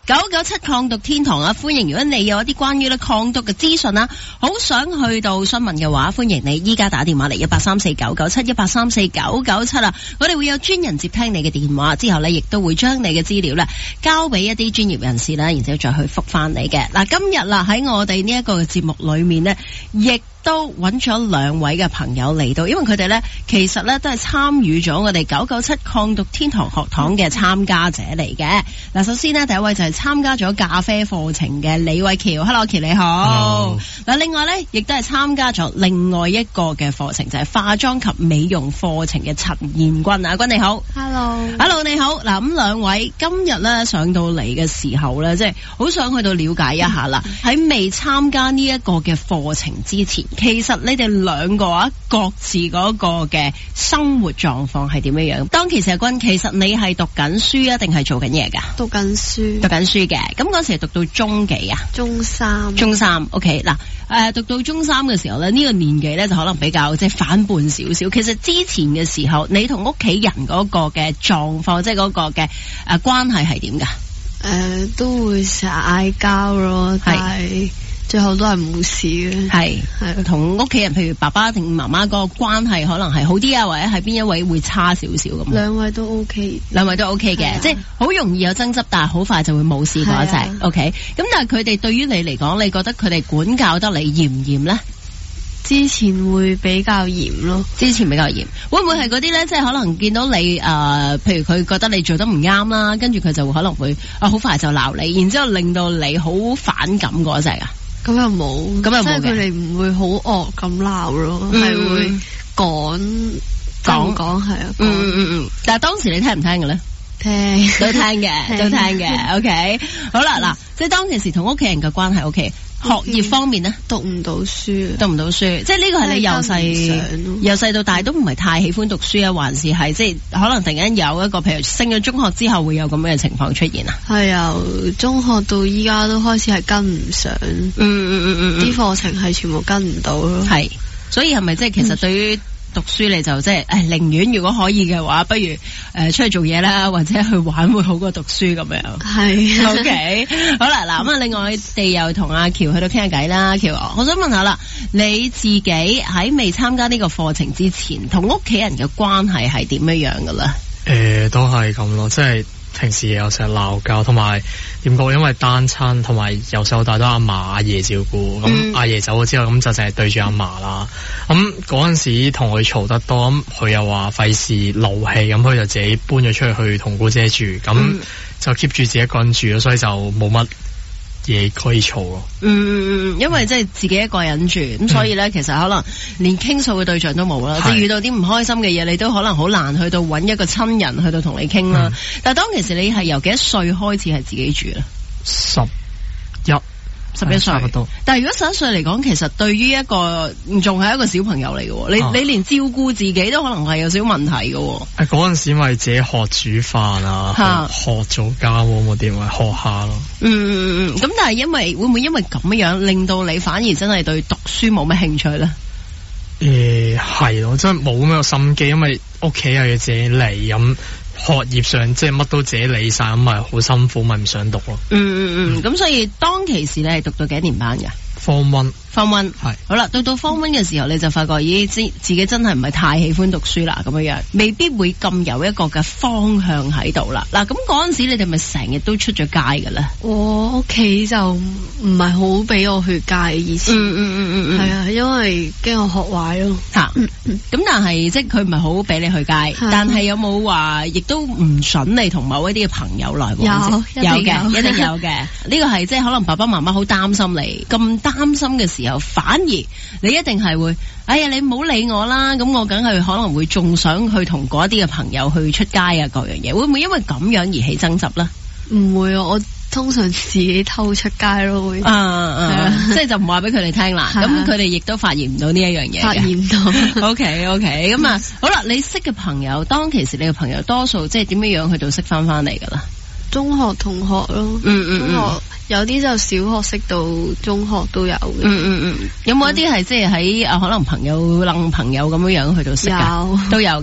997抗毒天堂啊，歡迎！如果你有一啲關於咧抗毒嘅資訊啊，好想去到詢問嘅話，歡迎你依家打電話嚟1834997，1834997啊，我哋會有專人接聽你嘅電話，之後咧亦都會將你嘅資料咧交俾一啲專業人士啦，然之後再去覆翻你嘅。嗱，今日啦喺我哋呢一個節目裏面呢，亦都揾咗兩位嘅朋友嚟到，因為佢哋咧其實咧都係參與咗我哋997抗毒天堂學堂嘅參加者嚟嘅。嗱，首先呢，第一位就係參加咗咖啡課程嘅李偉喬 ，Hello 喬你好。嗱，另外咧亦都係參加咗另外一個嘅課程，就係化妝及美容課程嘅陳彥君啊，君你好。Hello 你好。嗱，咁兩位今日咧上到嚟嘅時候咧，即係好想去到了解一下啦。喺未參加呢一個嘅課程之前，其實你哋兩個啊，各自嗰個嘅生活狀況係點樣樣？當其時阿君，其實你係讀緊書啊，定係做緊嘢噶？ 讀緊書嘅。咁嗰時係讀到中幾啊？ 中三。 OK 嗱，讀到中三嘅時候咧，呢個年紀咧就可能比較即係反叛少少。其實之前嘅時候，你同屋企人嗰個嘅狀況，即係嗰個嘅關係係點噶？ 都會成日嗌交咯，但係最後都係冇事嘅。係同屋企人，譬如爸爸定媽媽嗰個關係可能係好啲啊，或者係邊一位會差少少咁？ 兩位都 OK 嘅，即係好容易有爭執，但係好快就會冇事嗰一隻。OK， 咁但係佢哋對於你嚟講，你覺得佢哋管教得你嚴唔嚴咧？ 之前會比較嚴咯， 會唔會係嗰啲咧？即係可能見到你譬如佢覺得你做得唔啱啦，跟住佢就可能會好快就鬧你，然之後令到你好反感嗰隻啊？ 咁又冇，即係佢哋唔會好惡咁鬧咯，係會講係啊。 但係當時你聽唔聽嘅咧？都聽嘅。OK， 好啦，嗱，即係當其時同屋企人嘅關係 OK。學業方面呢， 讀唔到書， 即係呢個係你由細到大都唔係太喜歡讀書啊，還是係即係可能突然間有一個譬如升咗中學之後會有咁嘅情況出現啊？ 係由中學到依家都開始係跟唔上，啲課程係全部跟唔到咯。 係，所以係咪即係其實對於讀書你就即係寧願如果可以嘅話，不如出去做嘢啦，或者去玩會好過讀書咁樣。 係 OK， 好啦，嗱咁啊，另外我哋又同阿喬去到傾下偈啦。喬，我想問下啦，你自己喺未參加呢個課程之前，同屋企人嘅關係係點樣樣噶啦？ 都係咁咯，即係平時有成日鬧交，同埋點講？因為單親，同埋由細到大都阿嫲阿爺照顧，咁阿爺走咗之後，咁就淨係對住阿嫲啦。咁嗰陣時同佢嘈得多，咁佢又話費事勞氣，咁佢就自己搬咗出去同姑姐住，咁就 keep 住自己一個人住咯，所以就冇乜嘢可以嘈咯。 因為即係自己一個人住，咁所以咧，其實可能連傾訴嘅對象都冇啦。即係遇到啲唔開心嘅嘢，你都可能好難去到揾一個親人去到同你傾啦。但係當其時你係由幾多歲開始係自己住咧？11歲，但係如果11歲嚟講，其實對於一個仲係一個小朋友嚟嘅，你連照顧自己都可能係有少少問題嘅。 嗰陣時咪自己學煮飯啊，學做家務嗰啲咪學下咯。 咁但係會唔會因為咁樣令到你反而真係對讀書冇乜興趣咧？ 係咯，真係冇咁嘅心機，因為屋企又要自己嚟咁。學業上即係乜都自己理晒，咁咪好辛苦，咪唔想讀咯。 咁所以當其時你係讀到幾多年班㗎 ？Form One 係好啦，到 Form One 嘅時候，你就發覺自己真係唔係太喜歡讀書啦，咁樣未必會咁有一個嘅方向喺度啦。嗱，咁嗰陣時你哋咪成日都出咗街㗎咧？ 我屋企就唔係好俾我去街，以前係啊，因為驚我學壞咯。 咁但係即係佢唔係好俾你去街，但係有冇話亦都唔准你同某一啲嘅朋友來往？有嘅，一定有嘅。呢個係即係可能爸爸媽媽好擔心你，咁擔心嘅時候，反而你一定係會，哎呀，你唔好理我啦，咁我梗係可能會仲想去同嗰一啲嘅朋友去出街啊，各樣嘢，會唔會因為咁樣而起爭執咧？ 唔會啊，我通常自己偷出街咯，會。 即係就唔話俾佢哋聽啦，咁佢哋亦都發現唔到呢一樣嘢。 發現唔到。 OK， 咁啊，好啦，你識嘅朋友，當其時你嘅朋友多數即係點樣樣去到識翻嚟噶啦？ 中學同學咯，中學有啲就小學識到中學都有嘅。有冇一啲係即係喺可能朋友咁樣樣去到識噶？都有嘅。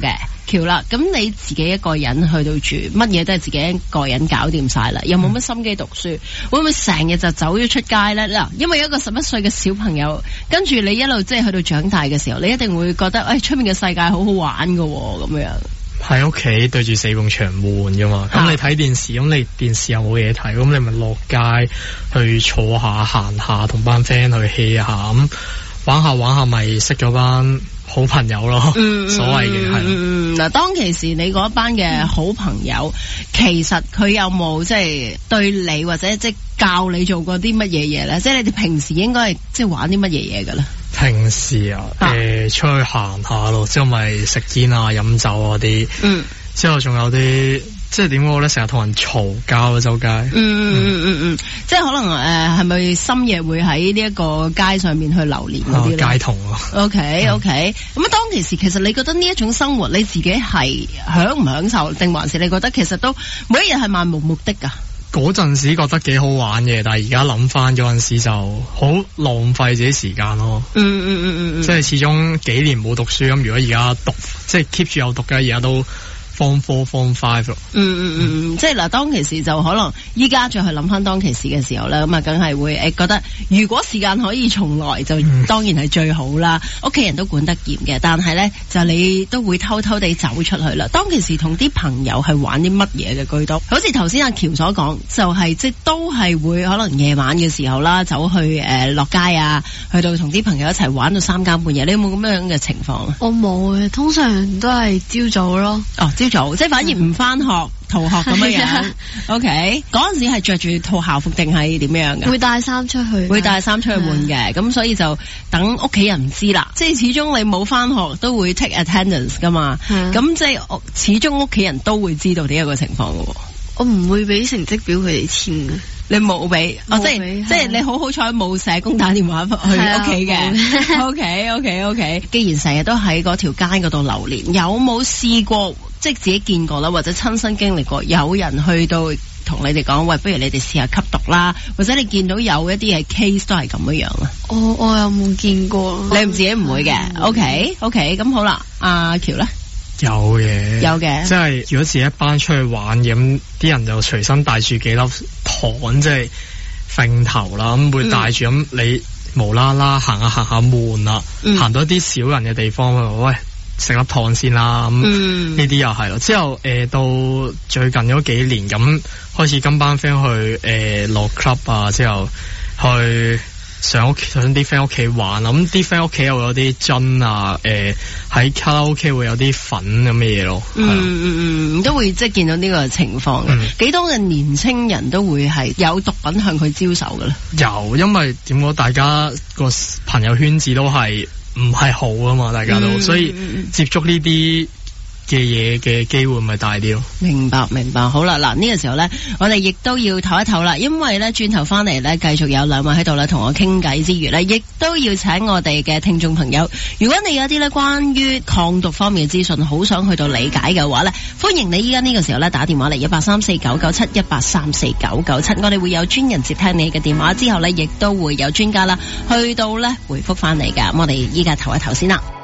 喬啦，咁你自己一個人去到住，乜嘢都係自己一個人搞掂晒啦，又冇乜心機讀書，會唔會成日就走咗出街咧？嗱，因為一個11歲嘅小朋友，跟住你一路即係去到長大嘅時候，你一定會覺得出面嘅世界好好玩噶咁樣。 喺屋企對住4埲牆悶噶嘛，咁你睇電視，咁你電視又冇嘢睇，咁你咪落街去坐下行下，同班 friend 去 hea 下，咁玩下咪識咗班好朋友咯，所謂嘅係。 嗱，當其時你嗰班嘅好朋友，其實佢有冇即係對你或者即係教你做過啲乜嘢嘢咧？即係你哋平時應該係即係玩啲乜嘢嘢噶咧？ 平時出去行下咯，之後咪食煙啊、飲酒嗰啲，之後仲有啲即係點講咧？成日同人嘈交咯，周街。 即係可能係咪深夜會喺呢一個街上面去流連嗰啲咧？ 街童咯。 OK，咁當其時其實你覺得呢一種生活你自己係享唔享受，定還是你覺得其實都每一日係漫無目的噶？ 嗰陣時覺得幾好玩嘅，但係而家諗翻嗰陣時就好浪費自己時間咯。即係始終幾年冇讀書，咁如果而家讀，即係 keep 住有讀嘅，而家都Form 4 Form 5咯。即係嗱，當其時就可能依家再去諗翻當其時嘅時候咧，咁啊，梗係會覺得如果時間可以重來，就當然係最好啦。屋企人都管得嚴嘅，但係咧就你都會偷偷地走出去啦。當其時同啲朋友係玩啲乜嘢嘅居多？好似頭先阿喬所講，就係即係都係會可能夜晚嘅時候啦，走去落街啊，去到同啲朋友一齊玩到3更半夜。你有冇咁樣嘅情況啊？ 我冇嘅，通常都係朝早咯。 即係反而唔翻學逃學咁樣。OK， 嗰陣時係着住套校服定係點樣嘅？ 會帶衫出去換嘅，咁所以就等屋企人唔知啦。即係始終你冇翻學都會 take attendance 噶嘛，咁即係始終屋企人都會知道呢一個情況嘅。 我唔會俾成績表佢哋簽嘅。 你冇俾，即係你好彩冇社工打電話去屋企嘅。OK。既然成日都喺嗰條街嗰度流連，有冇試過即係自己見過啦，或者親身經歷過，有人去到同你哋講，喂，不如你哋試下吸毒啦，或者你見到有一啲嘅 case 都係咁樣啊？ 我有冇見過？ 你自己唔會嘅。OK，咁好啦，阿喬咧？ 有嘅，即係如果自己一班出去玩嘅，咁啲人就隨身帶住幾粒糖，即係揈頭啦，咁會帶住，咁你無啦啦行下悶啦，行到一啲少人嘅地方，喂，食粒糖先啦，咁呢啲又係咯。之後到最近嗰幾年咁開始跟班 friend 去落 club 啊，之後去上啲 friend 屋企玩，咁啲 friend 屋企又有啲樽啊，喺卡拉 OK 會有啲粉咁嘅嘢咯。 都會即係見到呢個情況嘅。幾多嘅年青人都會係有毒品向佢招手㗎啦。有， 因為點講，大家個朋友圈子都係唔係好啊嘛，大家都，所以接觸呢啲嘅嘢嘅機會咪大啲咯。 明白。好啦，嗱，呢個時候咧，我哋亦都要唞一唞啦，因為咧轉頭翻嚟咧，繼續有兩位喺度咧同我傾偈之餘咧，亦都要請我哋嘅聽眾朋友，如果你有啲咧關於抗毒方面嘅資訊，好想去到理解嘅話咧，歡迎你依家呢個時候咧打電話嚟1834997 1834997，我哋會有專人接聽你嘅電話，之後咧亦都會有專家啦去到咧回覆翻你噶。咁我哋依家唞一唞先啦。